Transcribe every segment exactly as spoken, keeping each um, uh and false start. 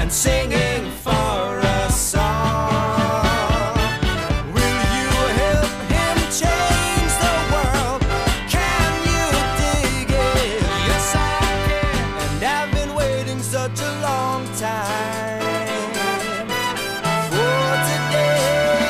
and singing for a song. Will you help him change the world? Can you dig it? Yes, I can. And I've been waiting such a long time for today.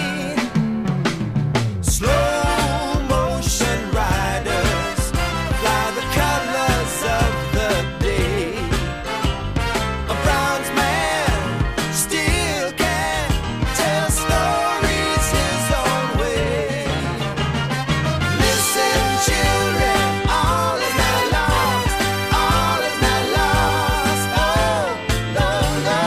Slow motion riders fly the colors of the day. A bronze man still can tell stories his own way. Listen, children, all is not lost, all is not lost. Oh, no, no.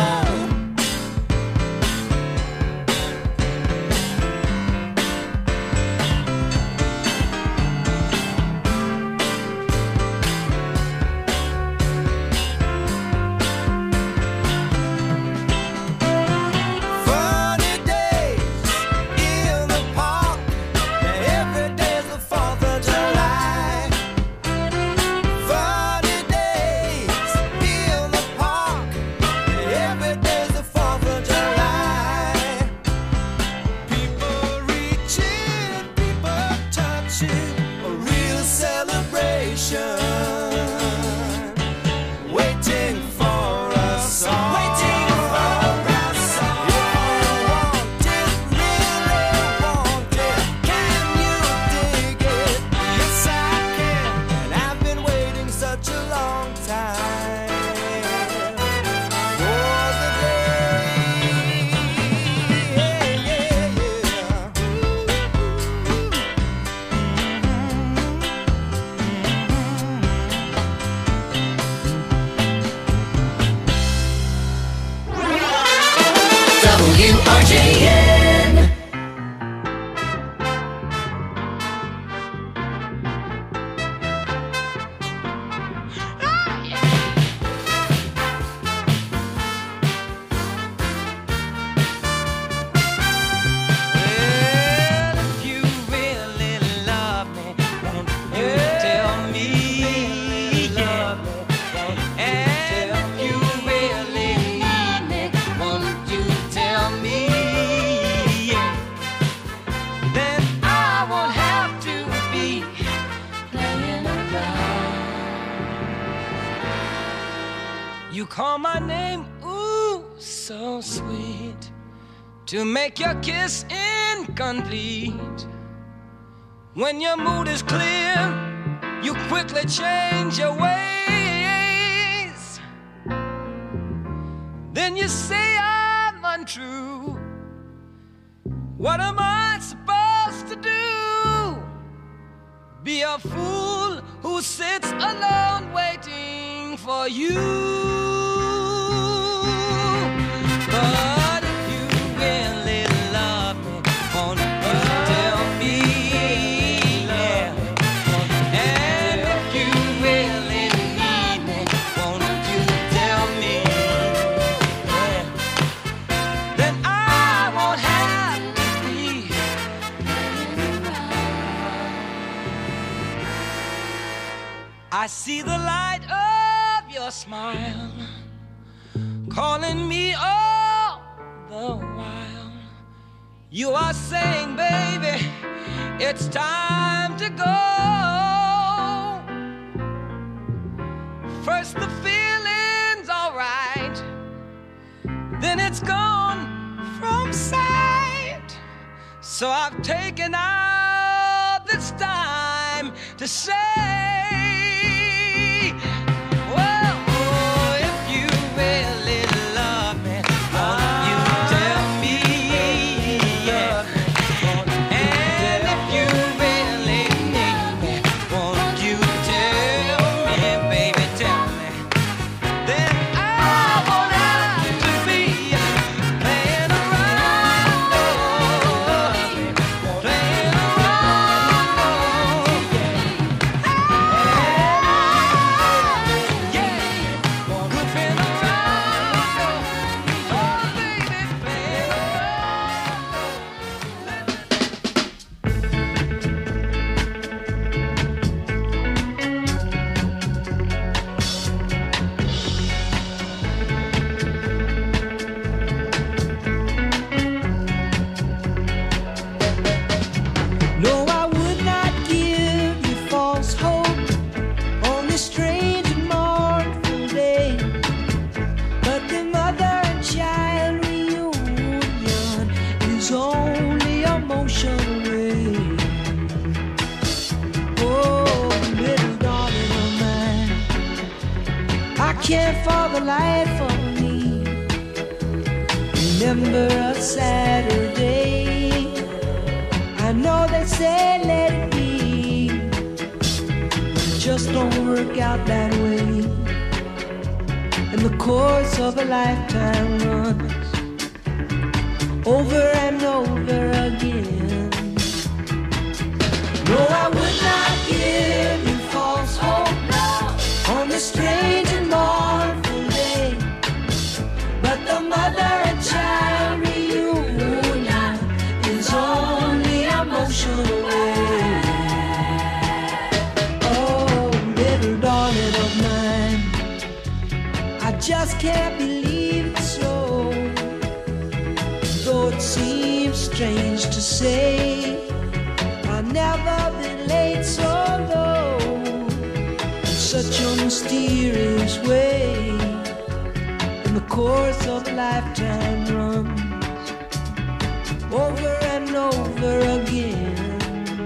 Funny days in the park. Every day's the Fourth of July. Funny days in the park. Every day's the Fourth of July. People reaching, people touching, a real celebration. Waiting for a song. Waiting for a song. If you want it, really want it, can you dig it? Yes, I can. And I've been waiting such a long time for the day. Yeah, yeah, W R J N. Well, if you really love me, won't you tell me? Yeah. And if you really need me, won't you tell me? Yeah. Then I won't have to be playing around. You call my name, ooh, so sweet, to make your kiss incomplete. When your mood is clear, you quickly change your ways. Then you say I'm untrue. What am I supposed to do? Be a fool who sits alone waiting for you. But if you really love me, won't you tell me? Yeah. And if you really need me, won't you tell me? Yeah. Then I won't have to be I see the light of your smile calling me all the while. You are saying, baby, it's time to go. First the feeling's alright, then it's gone from sight. So I've taken out this time to say, well, oh, if you really love me, won't you tell me? Yeah. And if you really need me, won't you tell me, baby, tell me? Then I won't have to be playing around, oh, playing around, oh, yeah. can't for the life of me remember a Saturday. I know they say let it be, it just don't work out that way. And the course of a lifetime runs over and over again. No, I would not give you false hope on this strange and mournful day, but the mother and child reunion is only emotional way. Oh, little darling of mine, I just can't believe it's so, though it seems strange to say. I've never been late so low, in such a mysterious way. And the course of a lifetime runs over and over again.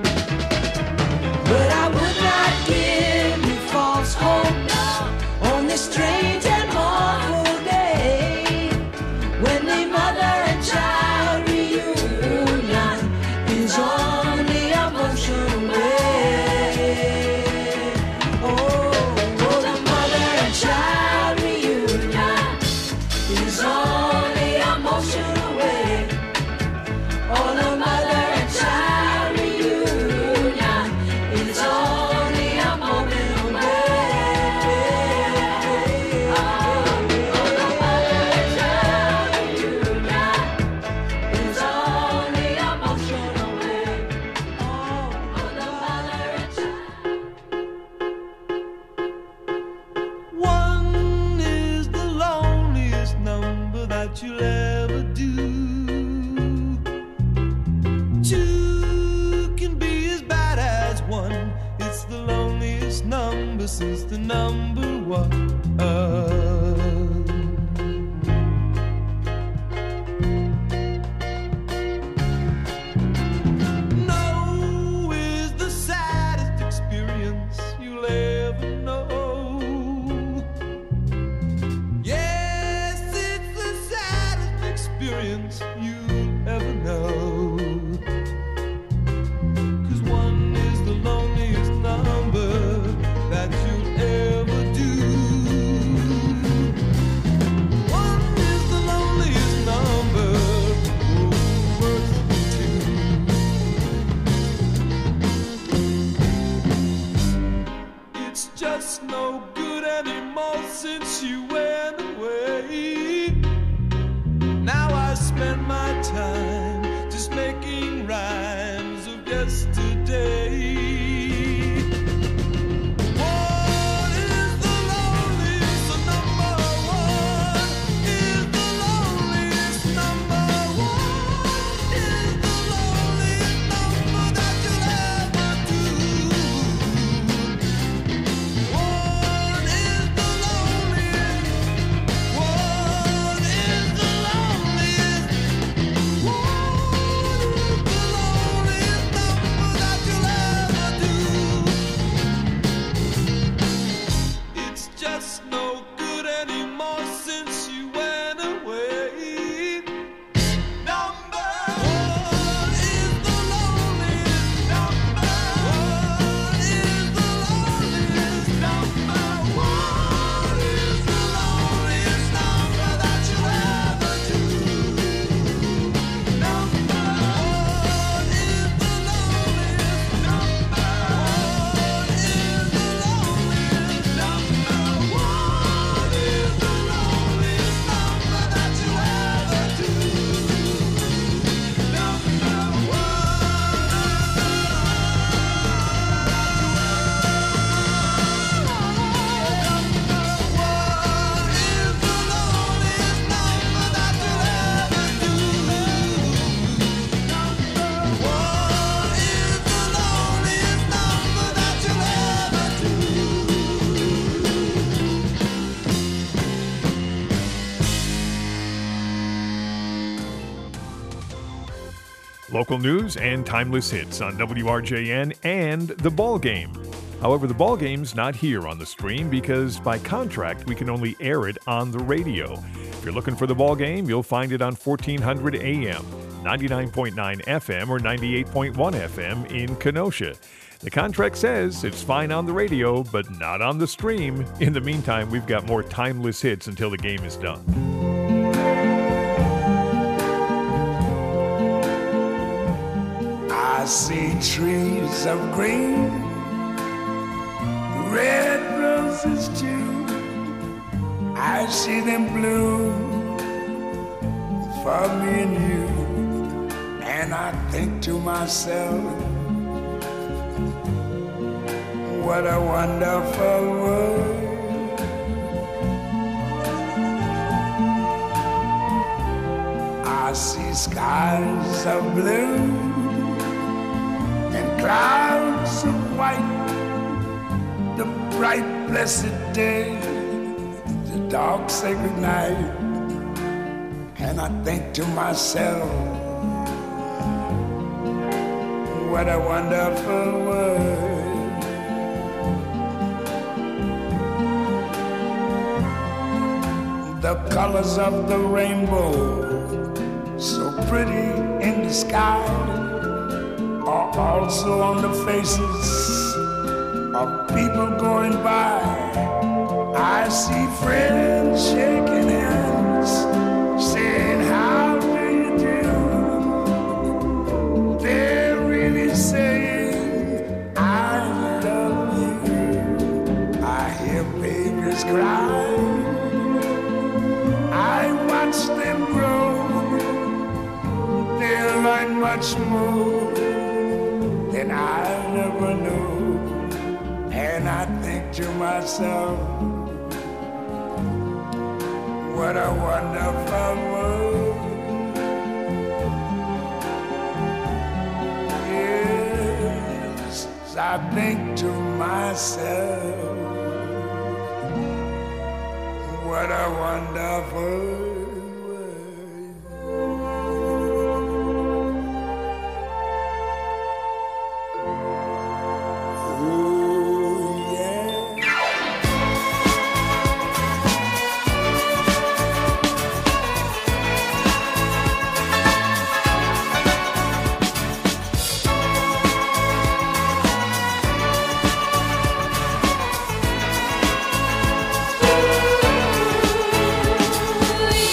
But I would not give you false hope on this strange and mournful day, when the mother and child reunion is only emotional way. Oh, oh, the mother and child reunion is only emotional way. Oh, the mother and child reunion is only a moment away. Oh, oh, the mother and child reunion is only emotional way. Oh, oh, the mother and child. One is the loneliest number that you'll ever do. Two can be as bad as one. It's the loneliest number since the number one. No is the saddest experience you'll ever know. Yes, it's the saddest experience you'll ever know. 'Cause one is the loneliest number that you'll ever do. One is the loneliest number, oh, worse than two. It's just no good anymore since you went away. Now I spend my time just making rhymes of yesterday. One is the loneliest, the number one is the loneliest number. One is the loneliest number that you'll ever do. One is the loneliest. One is the loneliest. One is the loneliest number that you'll ever do. It's just no good anymore since you went away. Number one is the loneliest number. One is the loneliest number. One is the loneliest number that you'll ever do. Number one is the loneliest number. One is the loneliest number. One is the loneliest number that you'll ever do. Number Local news and timeless hits on W R J N and The Ball Game. However, the ball game's not here on the stream because by contract we can only air it on the radio. If you're looking for the ball game, you'll find it on fourteen hundred A M, ninety-nine point nine F M, or ninety-eight point one F M in Kenosha. The contract says it's fine on the radio, but not on the stream. In the meantime, we've got more timeless hits until the game is done. I see trees of green, red roses too. I see them bloom for me and you. And I think to myself, what a wonderful world. I see skies of blue and clouds of white, the bright blessed day, the dark sacred night. And I think to myself, what a wonderful world. The colors of the rainbow, so pretty in the sky, are also on the faces of people going by. I see friends shaking hands, saying, how do you do? They're really saying, I love you. I hear babies cry, I watch them grow. They'll learn much more than I never knew. And I think to myself, what a wonderful world. Yes, I think to myself, what a wonderful world. Oh, yeah. Ooh,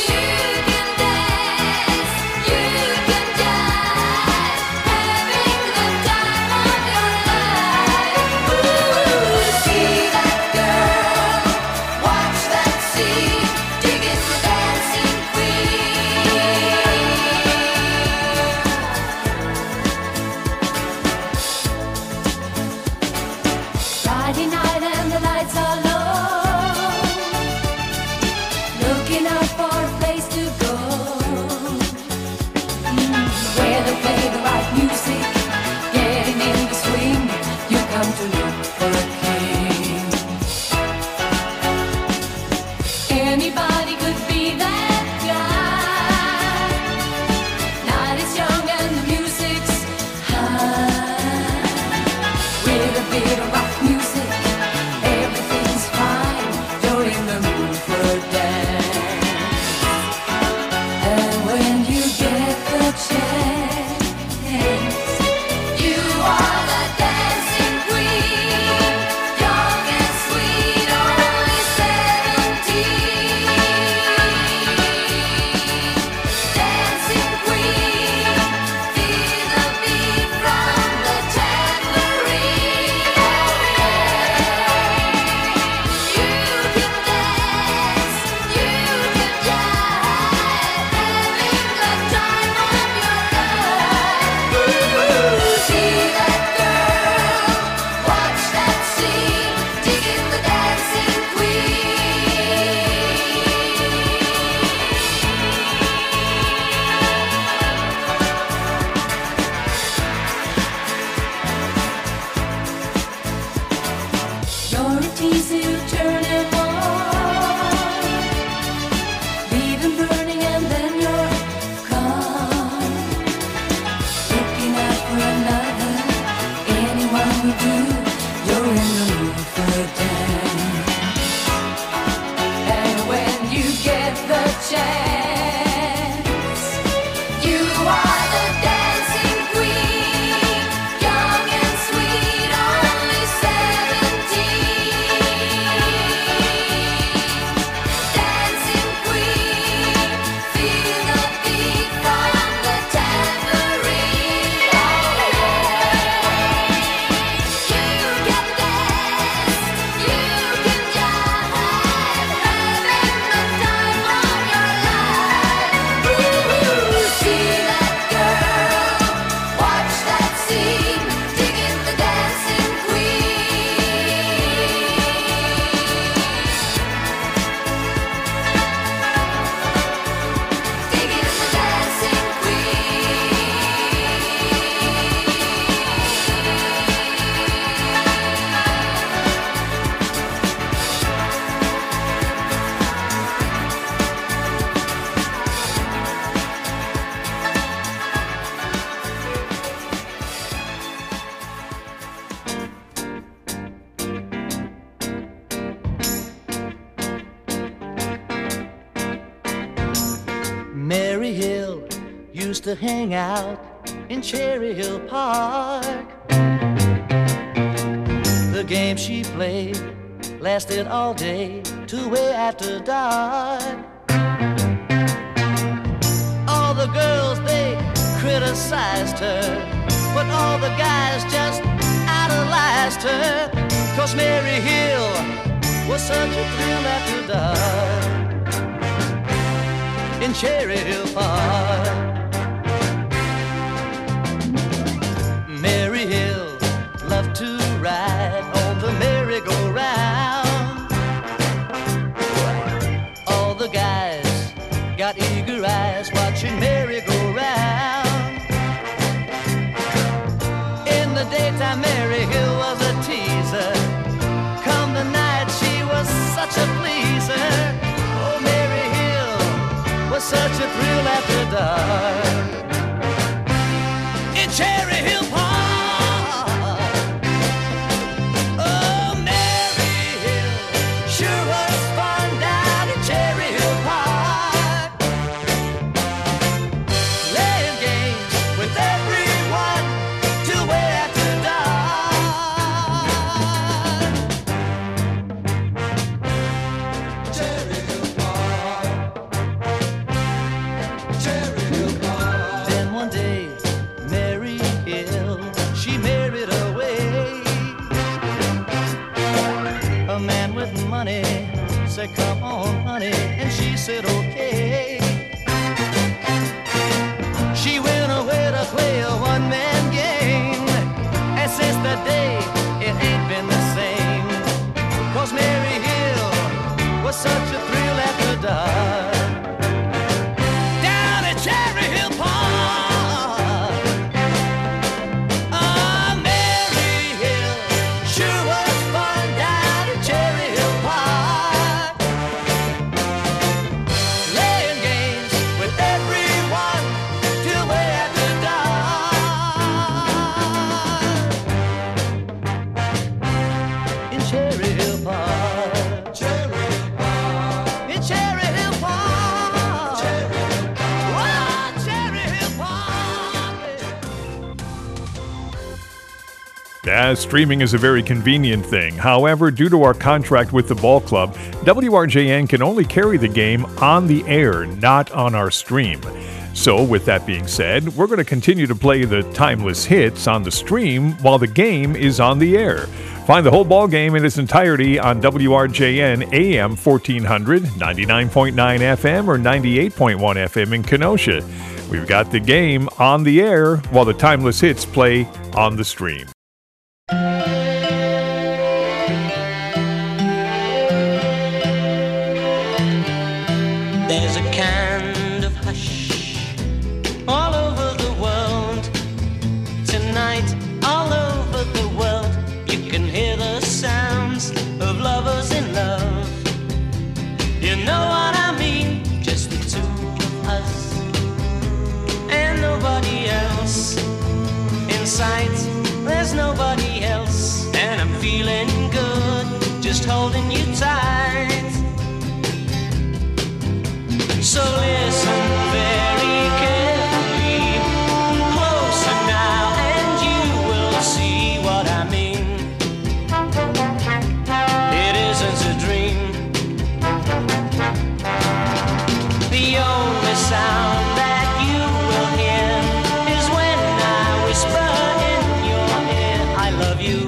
used to hang out in Cherry Hill Park. The game she played lasted all day till way after dark. All the girls, they criticized her, but all the guys just idolized her. 'Cause Mary Hill was such a thrill after dark in Cherry Hill Park. Mary Hill loved to ride on the merry-go-round. All the guys got eager eyes watching Mary go round. In the daytime, Mary Hill was a teaser. Come the night, she was such a pleaser. Oh, Mary Hill was such a thrill after dark in Cherry Hill Park. Oh, Mary Hill sure was fun down in Cherry Hill Park. Playing games with everyone till way after dark. Cherry Hill Park. Cherry Hill Park. Then one day, Mary Hill, she married away. A man with money said, "Come on, honey," and she said, "Okay." She went away to play a one-man game, and since that day, it ain't been the same. 'Cause Mary Hill was such a thrill after dark down at Cherry Hill Park. Ah, Mary Hill sure was fun down at Cherry Hill Park. Playing games with everyone till way after dark in Cherry Hill Park. Cherry Hill Park. In Cherry Hill Park. Cherry Hill Park. Oh, Cherry Hill Park. Yeah, streaming is a very convenient thing. However, due to our contract with the ball club, W R J N can only carry the game on the air, not on our stream. So, with that being said, we're going to continue to play the timeless hits on the stream while the game is on the air. Find the whole ball game in its entirety on W R J N A M fourteen hundred, ninety-nine point nine F M or ninety-eight point one F M in Kenosha. We've got the game on the air while the timeless hits play on the stream. There's a kind of hush all over the world tonight, all over the world. You can hear the sounds of lovers in love. You know what I mean? Just the two of us and nobody else in sight. There's nobody else, and I'm feeling good just holding you tight. So listen very carefully, closer now, and you will see what I mean. It isn't a dream. The only sound that you will hear is when I whisper in your ear, I love you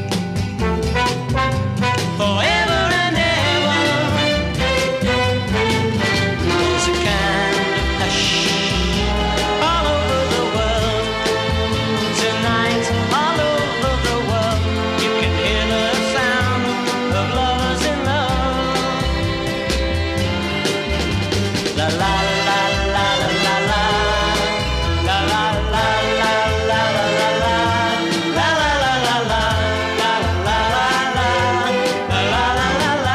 forever and ever. There's a kind of hush all over the world tonight, all over the world. You can hear the sound of lovers in love. La la la la la la la. La la la la la la la la. La la la la la. La la la la. La la la la.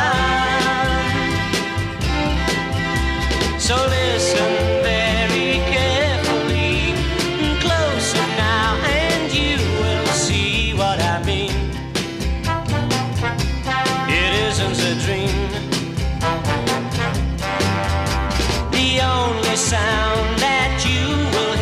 So listen very carefully, closer now, and you will see what I mean. It isn't a dream. The only sound that you will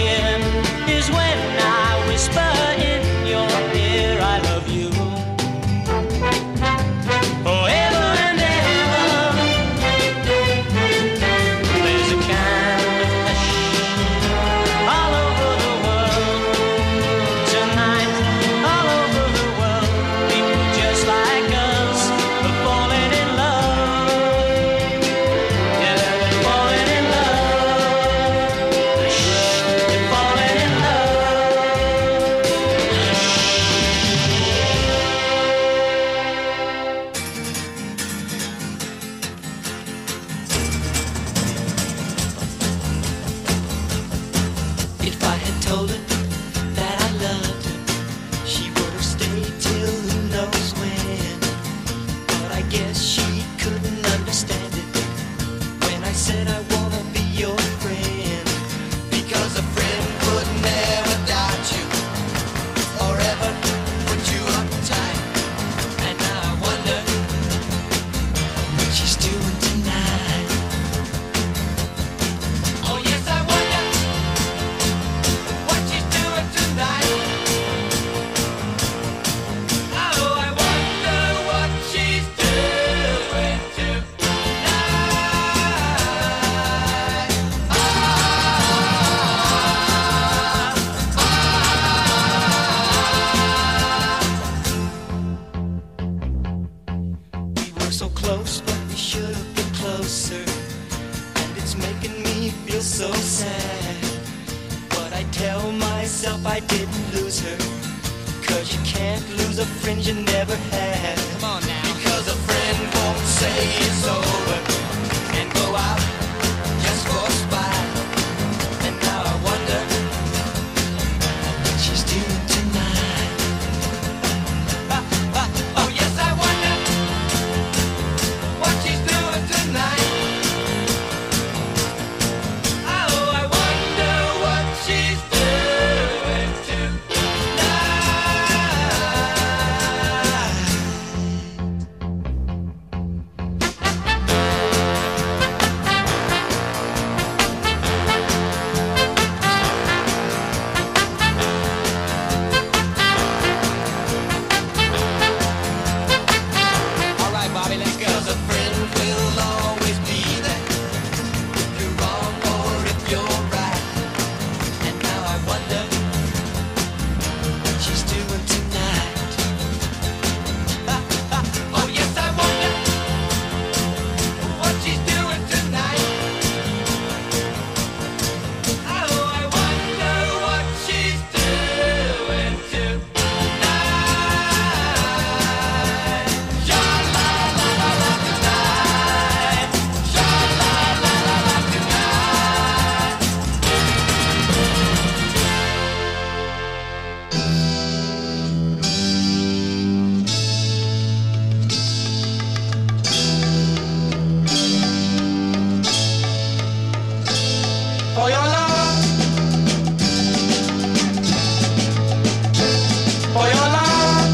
me feel so sad. But I tell myself I didn't lose her. Cause you can't lose a friend you never had. Come on now. Because a friend won't say it's over and go out just for spite. And now I wonder what she's doing tonight. Ah, ah, oh yes, I wonder what she's doing tonight. Oh, I wonder what she's doing tonight. All right, Bobby, let's go. 'Cause a friend will always be there if you're wrong or if you're right. And now I wonder what she's doing tonight. Ah, ah, oh yes, I wonder what she's doing tonight. Oh, I wonder what she's doing tonight. Sha la la la la tonight. Sha la la la la tonight. For your love, for your love,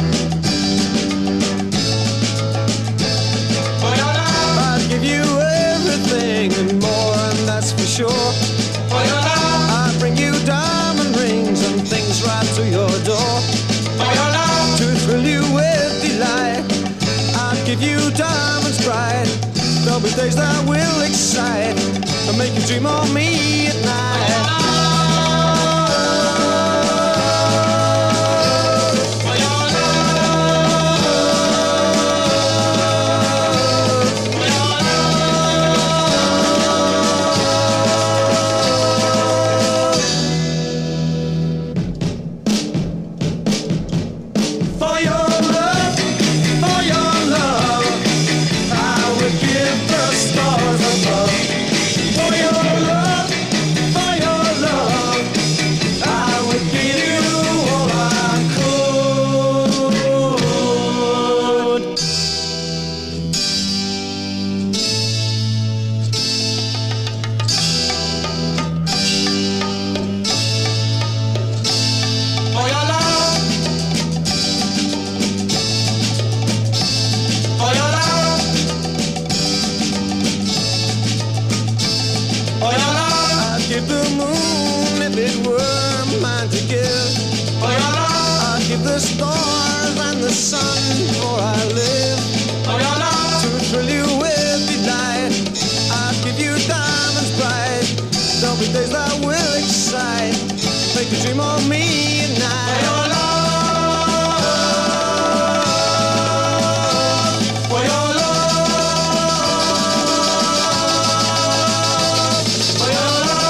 for your love, I'd give you everything and more, and that's for sure. for your love, I'd bring you diamond rings and things right to your door for your love. to thrill you with delight. I'd give you diamonds bright. There'll be days that will excite and make you dream of me at night. For your love, for your For your love, for your love, I would give the stars above. For your love, for your love, I would give you all I could. For your love, for your love, for your love, I'd give the moon if it were mine to give. for your love, I'd give the stars and the sun for I live. for your love, To thrill you with delight, I'd give you diamonds bright. There'll be days that will excite, make you dream of me at for night. your love, for your love, for your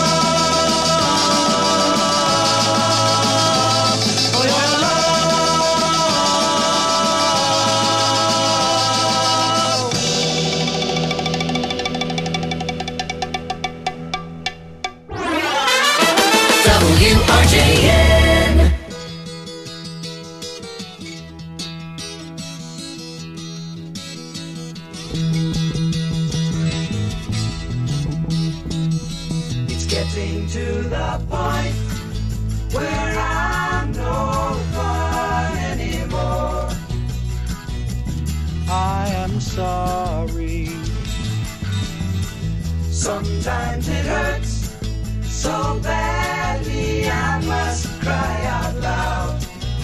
love, for your W R J N. It's getting to the point where I'm no fun anymore. I am sorry. Sometimes it hurts so badly I must cry out loud.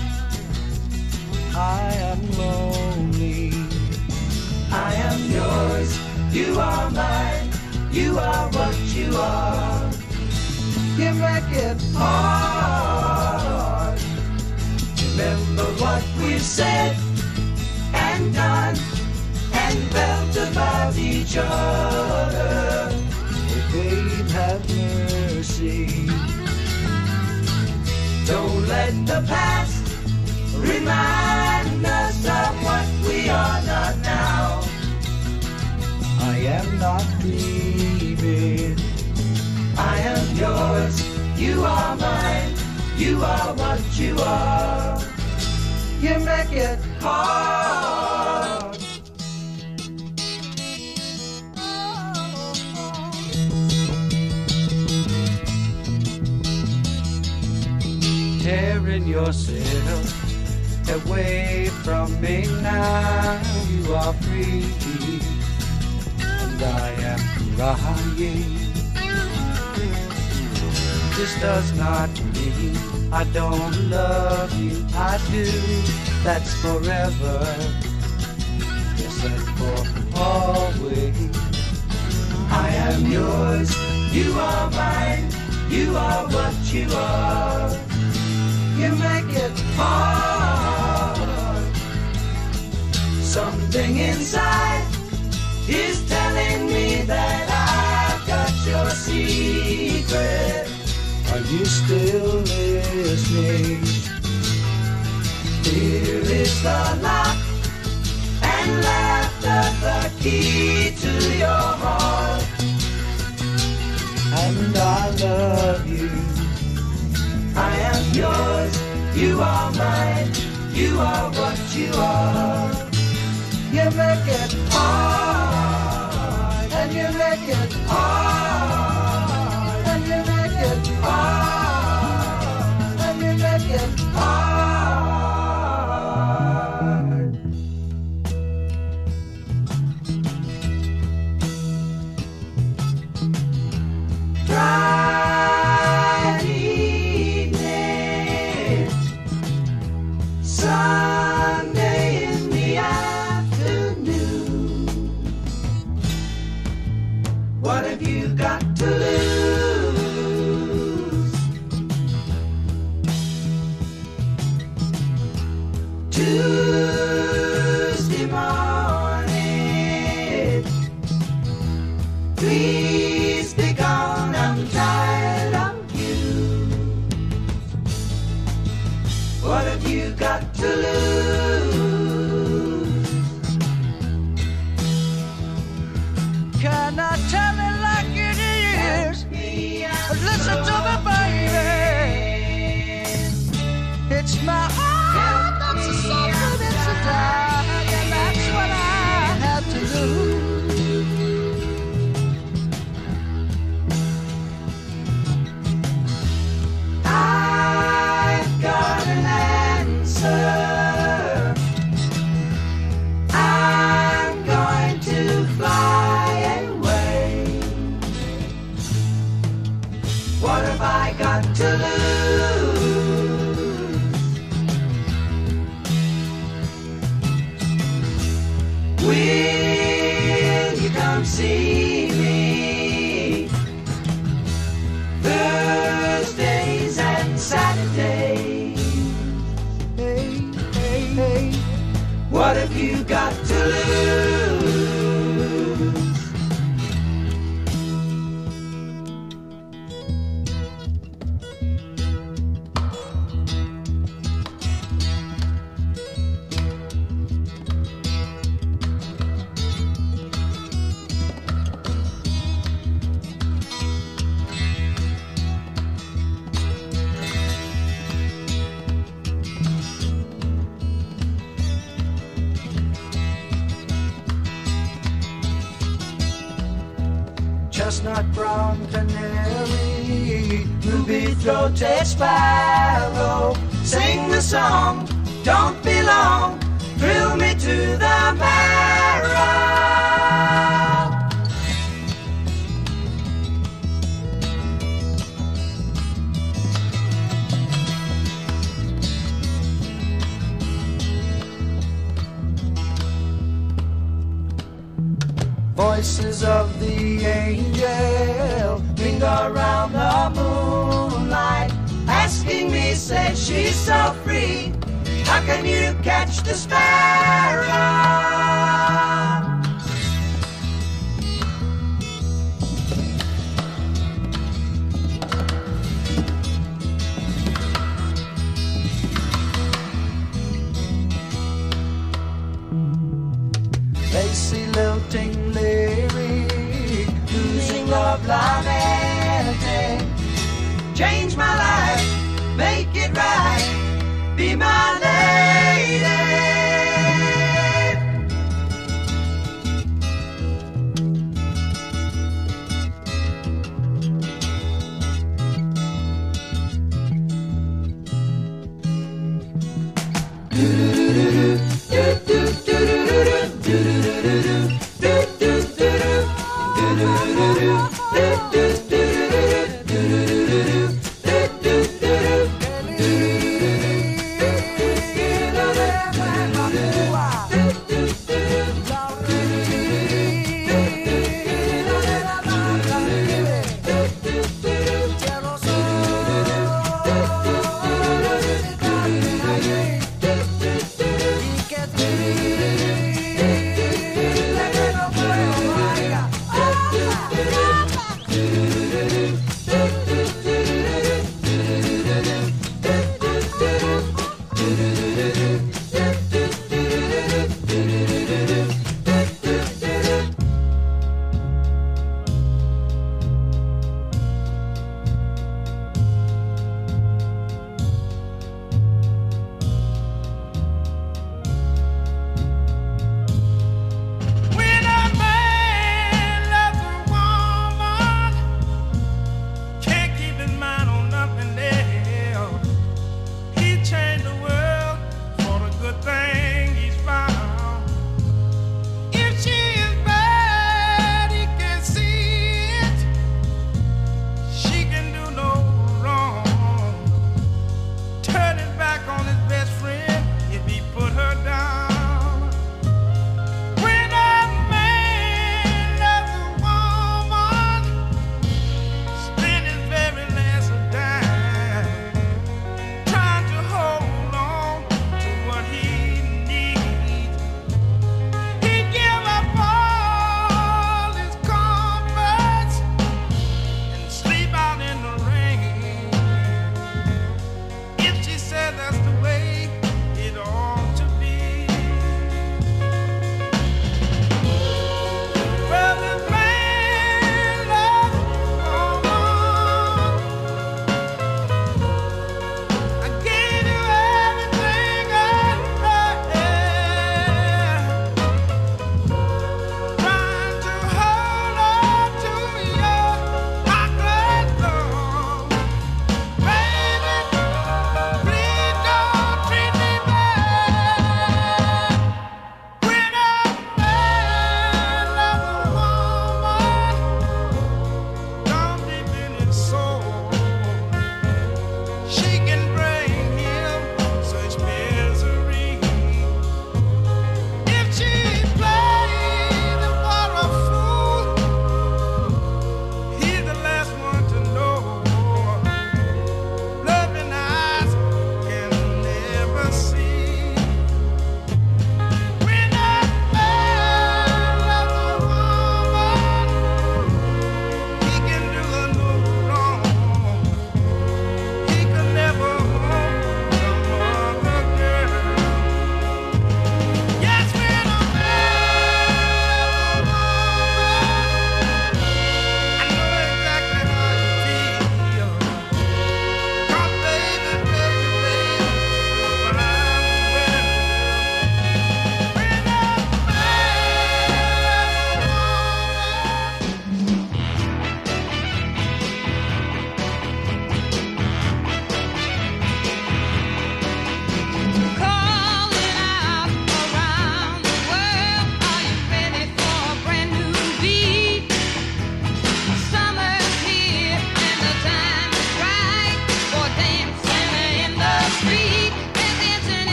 I am lonely. I am yours. You are mine. You are what you are. You make it hard. Remember what we've said and done and felt about each other. Hey, baby. have mercy. Don't let the past remind us of what we are not now. I am not grieving. I am yours. You are mine. You are what you are. You make it hard. Tearing yourself away from me now. You are free, and I am crying. This does not mean I don't love you. I do. That's forever. Yes, and for always. I am yours. You are mine. You are what you are. You make it hard. Something inside is telling me that I've got your secret. Are you still listening? Here is the lock and laughter, the key to your heart. And I love you. I am yours, you are mine, you are what you are. You make it hard, and you make it hard, and you make it hard, and you make it hard. Sunday in the afternoon. What have you got to lose? Tuesday morning. Please be gone, I'm tired of you. What have you got to lose? Can I tell it like it is? Listen to me, baby. It's my heart that's a something, it's a die, and that's what I have to lose. I've got an answer. I'm going to fly away. What have I got to lose? Will you come see me Thursdays and Saturdays? Hey, hey, hey. What have you got to lose? Chestnut brown canary, ruby-throated sparrow, sing the song, don't be long, thrill me to the marrow. Voices of the angel ring around the moonlight, asking me, say she's so free, how can you catch the sparrow?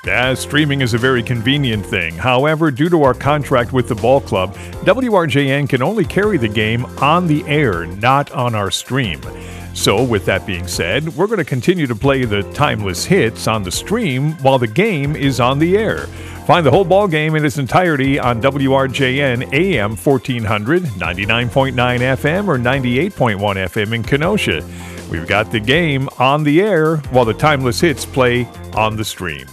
Yeah, streaming is a very convenient thing. However, due to our contract with the ball club, W R J N can only carry the game on the air, not on our stream. So, with that being said, we're going to continue to play the timeless hits on the stream while the game is on the air. Find the whole ball game in its entirety on W R J N A M fourteen hundred, ninety-nine point nine F M, or ninety-eight point one F M in Kenosha. We've got the game on the air while the timeless hits play on the stream.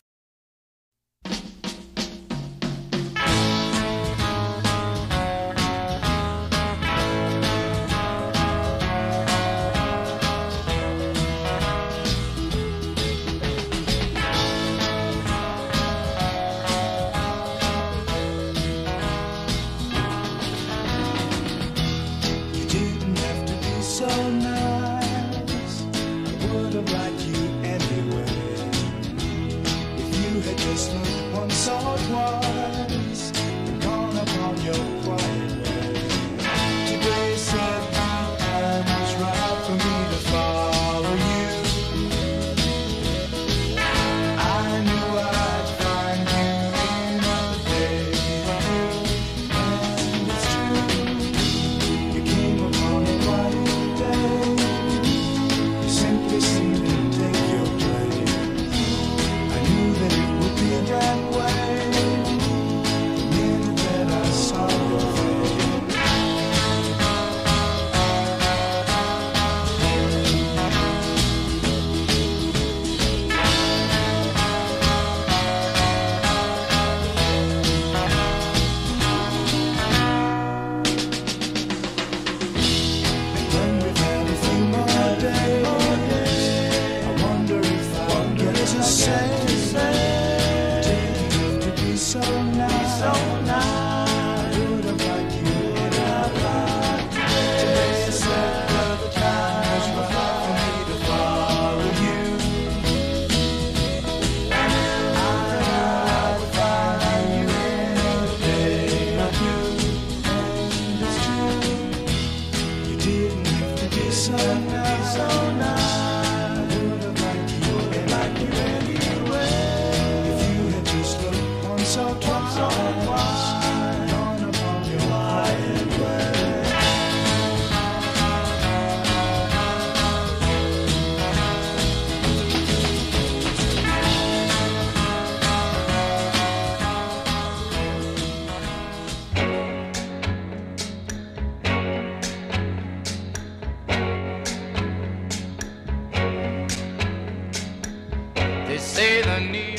They say the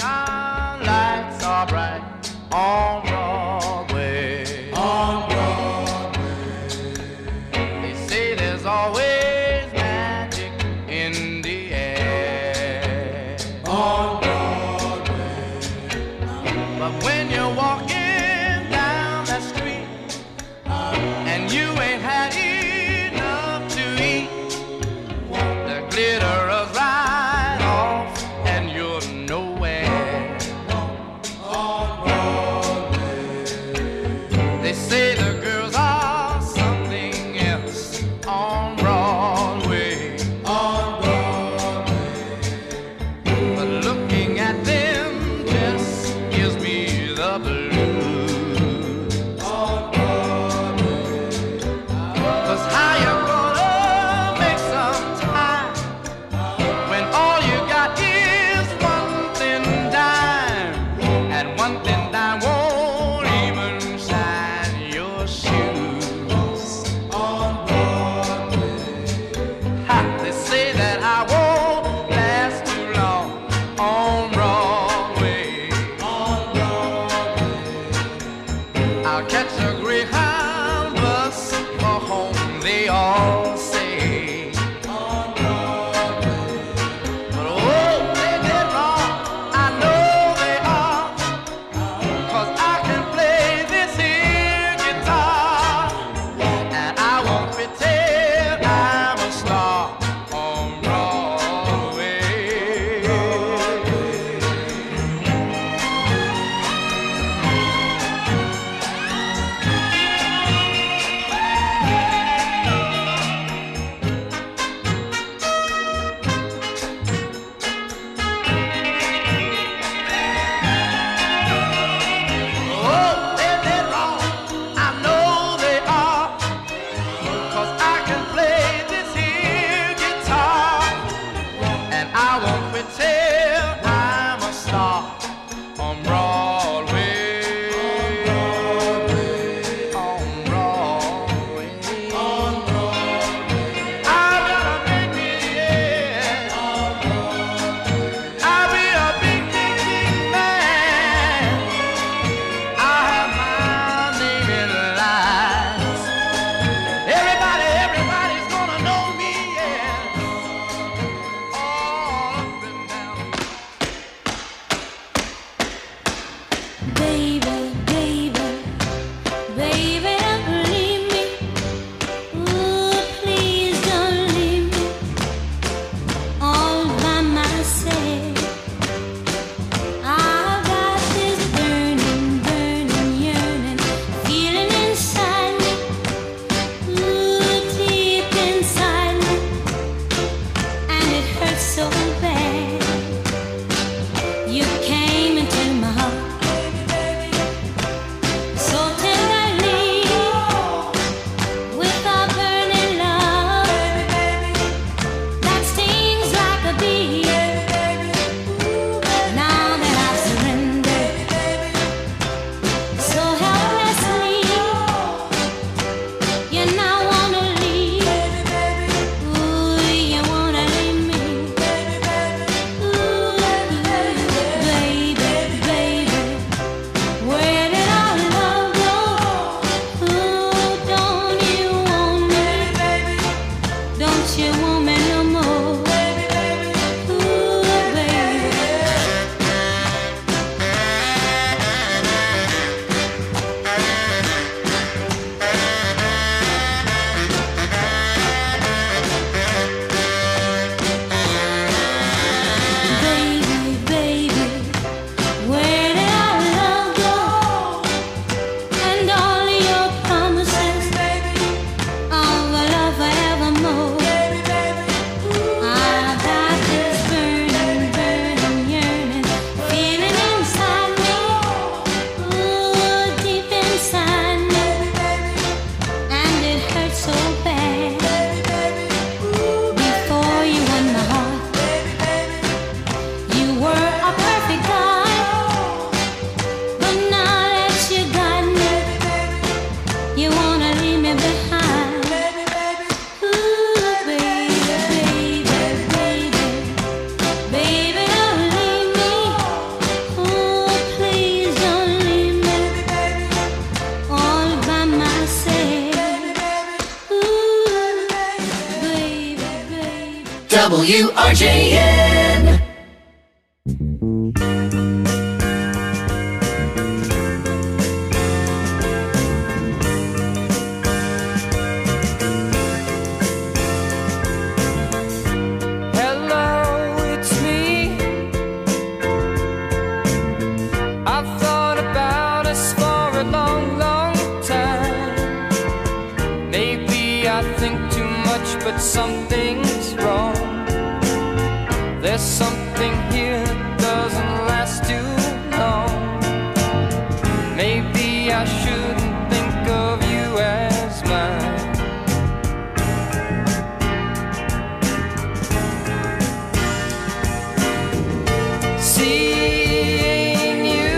neon lights are bright on Broadway. On Broadway. They say there's always magic in the air. On Broadway. But when you're walking down that street and you ain't had enough to eat, the glitter of right off and you're nowhere. On Broadway. W R J N. Hello, it's me. I've thought about us for a long, long time. Maybe I think too much, but something's wrong. There's something here that doesn't last too long. Maybe I shouldn't think of you as mine. Seeing you,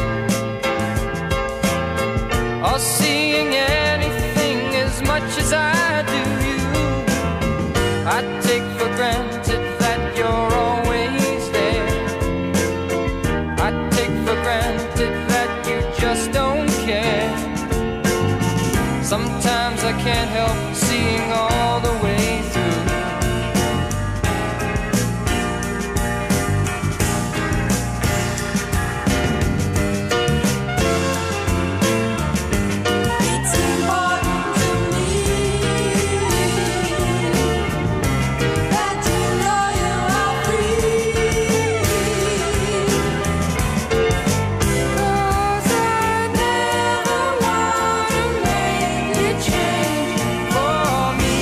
or seeing anything as much as I do you, I take for granted that you're always there. I take for granted that you just don't care. Sometimes I can't help seeing all the way through. It's important to me that you know you are free. 'Cause I never wanna make you change for me.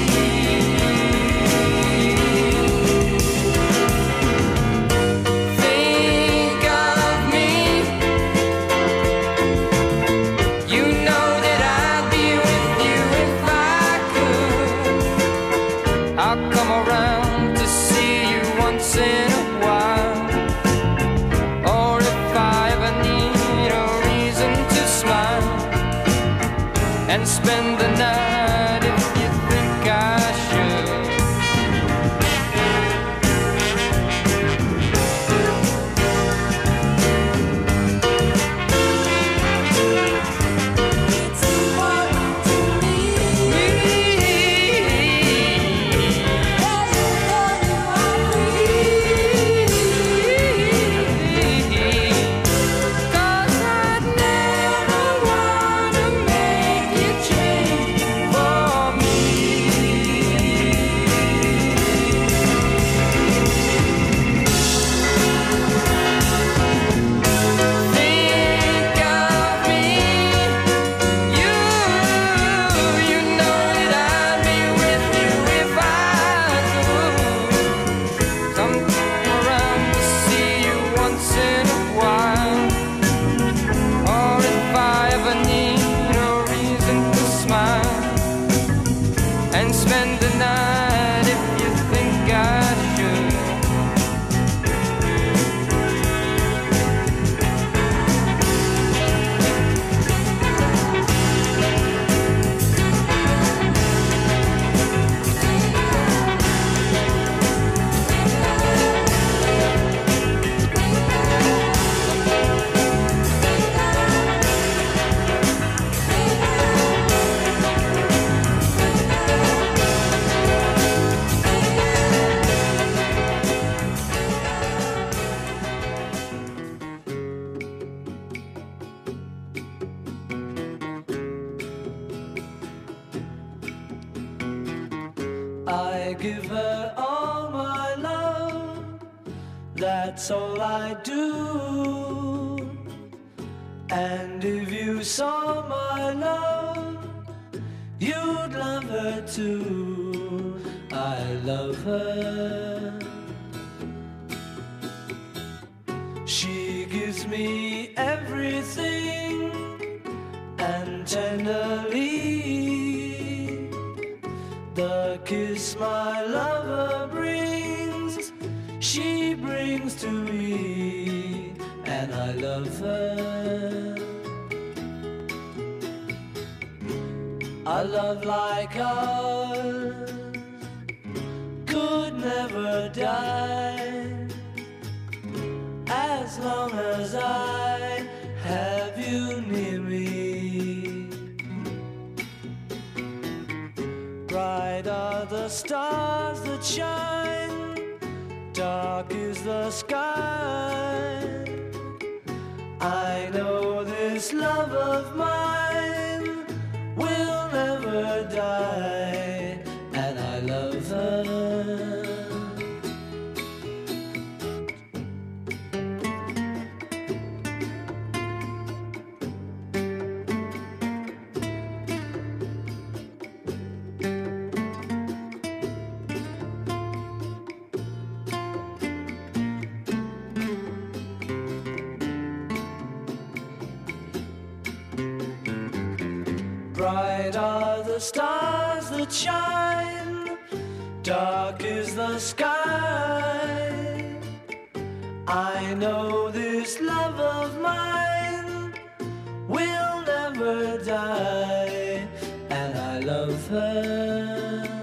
Think of me. You know that I'd be with you if I could. I'll come around to see you once in a while. Or if I ever need a reason to smile and spend the night if you think I should. It's important to me that you know you are free. 'Cause I'd never wanna make you change for me. Think of me. You, you know that I'd be with you if I could. Come around to see you once in a while. Or if I ever need a reason to smile and spend the night if you think I should. I give her all my love, that's all I do. And if you saw my love, you'd love her too. I love her. She gives me everything, and tenderly the kiss my lover brings, she brings to me, and I love her. A love like ours could never die, as long as I have you near me. Bright are the stars that shine dark is the sky. I know this love of mine will never die, and I love her. Bright are the stars that shine, dark is the sky. I know this love of mine will never die, and I love her.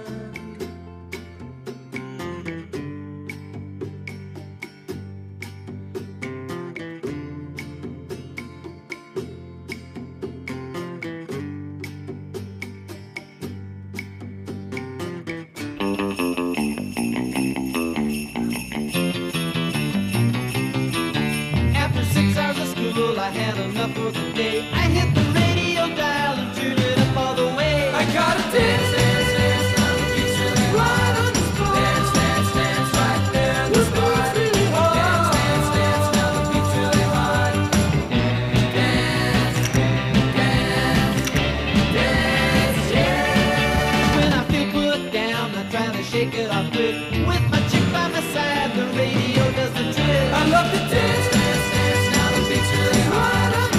I had enough for the day. I hit the radio dial and turned it up all the way. I got a dance, dance, dance, down the beach really right on the spot. Dance, dance, dance, right there in the spot. Really hard. Dance, dance, dance, down the beach really hard. Dance, dance, dance, yeah. When I feel put down, I'm trying to shake it off quick. With my chick by my side, the radio does the trick. I love to dance, dance, dance, down the beach really hard.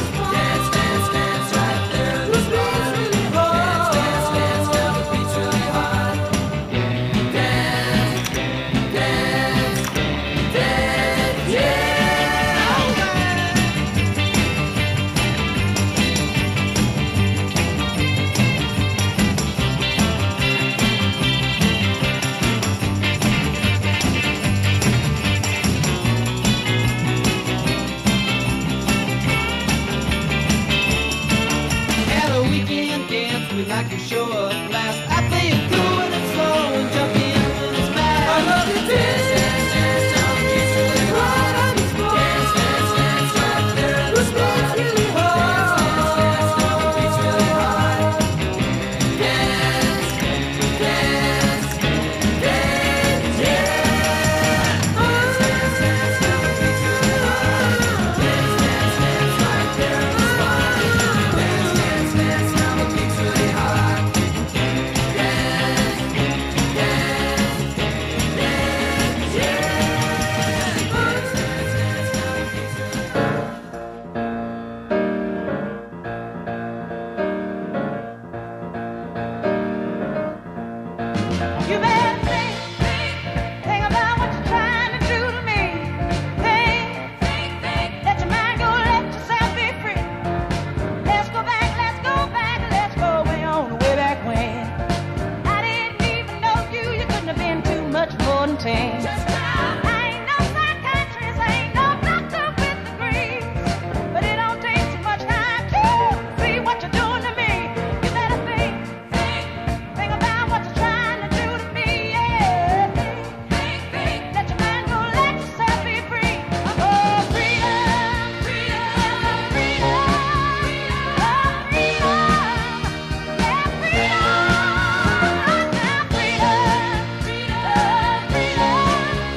I can show up last. I play it cool when it's slow and jump in when it's fast. I love to dance, dance, dance, down the beach really hard on the spot. Dance, dance, dance, right there in the spot really hard. Dance, dance, dance, down the beach really hard. Dance, dance, dance, yeah. Dance, dance, dance, down the beach really hard. Dance, dance, dance, right there in the spot. Dance, dance, dance, down the beach really hard. You better think, think about what you're trying to do to me. Think, think, think, let your mind go, let yourself be free. Let's go back, let's go back, let's go way on, way back when. I didn't even know you, you couldn't have been too much more than ten. I ain't no psychiatrist, I ain't no doctor with degrees, but it don't take too much time to see what you're doing to me. You better think, think, think about what you're trying to do to me, yeah. Think, think, let your mind go, let yourself be free. Oh, freedom, freedom, freedom, oh, freedom, yeah, freedom, now freedom, freedom, freedom.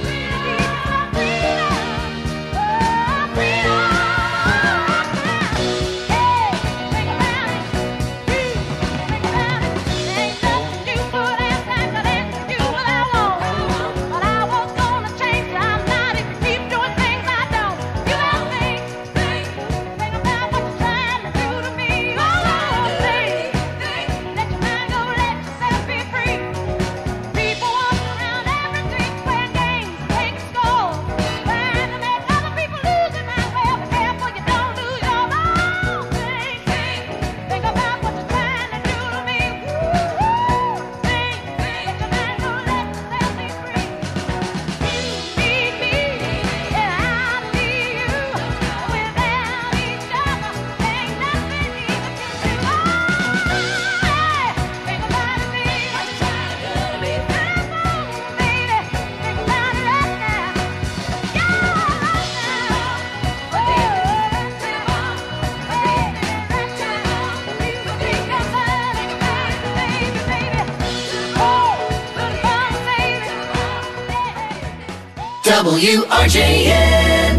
W R J N.